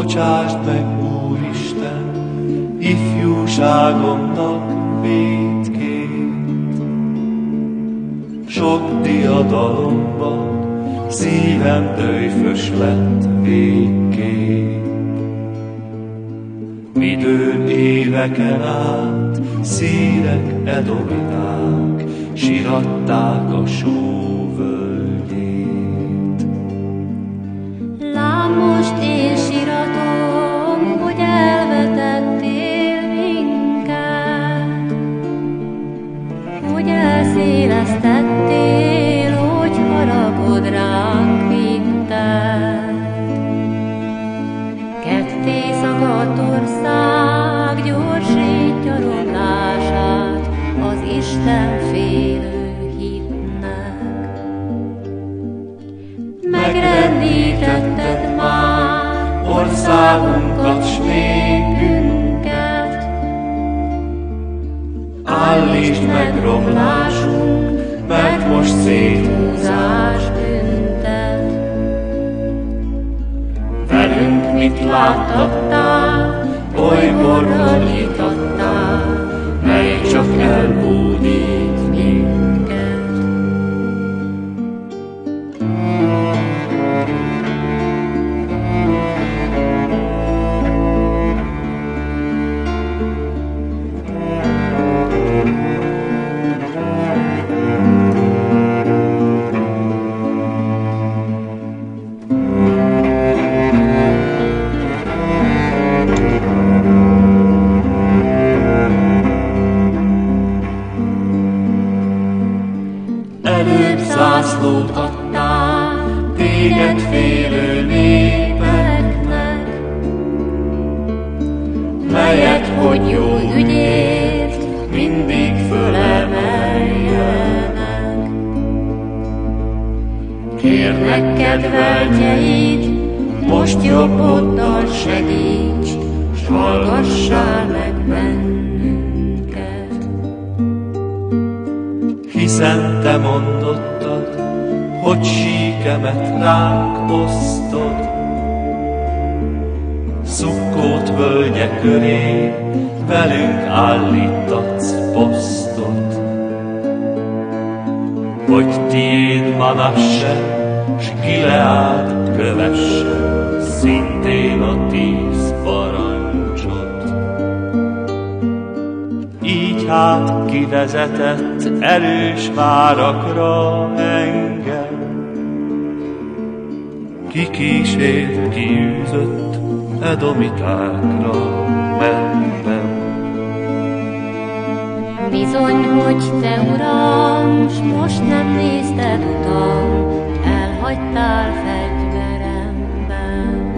Bocsásd meg, Úristen, ifjúságomnak vétkét. Sok diadalomban szívem döjfös lett végképp. Midőn éveken át szírek edomiták, siratták a sóvölgyét. Lám most én siratom, hogy elvetettél minket, hogy elszélesztettél, hogy haragod ránk vitted. Ketté szakadt ország gyorsítja romlását az Isten félő hitnek. Megrendítetted már országunkat s népünket, állítsd meg romlásunk, mert most széthúzás büntet. Velünk mit láttattál, oly borral itattál, mely csak elbúdít minket. Előbb zászlót adtál téged félő népeknek, melyet, hogy jó ügyért mindig fölemeljenek. Kérlek, kedveltjeid, most jobboddal segíts, s hallgassál meg bennünket. Hiszen te mondottad, hogy síkemet ránk osztod, Szukkót völgye köré velünk állítatsz posztot. Hogy tiéd Manasse, s Gileád kövesse szintén a 10 parancsot. Így hát kivezetett erős várakra engem, kikísért, kiűzött edomitákra mentem. Bizony, hogy te, Uram, s most nem nézted utam, elhagytál fegyveremben.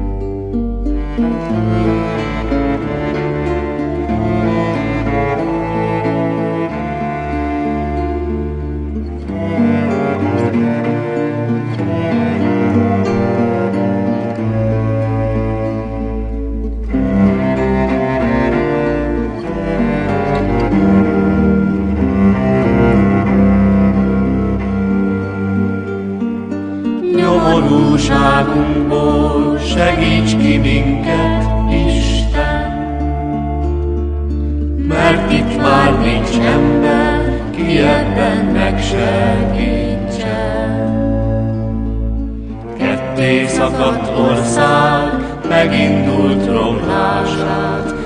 Nyomorúságunkból segíts ki minket, Isten, mert itt már nincs ember, ki ebben megsegítsen. Ketté szakadt ország megindult romlását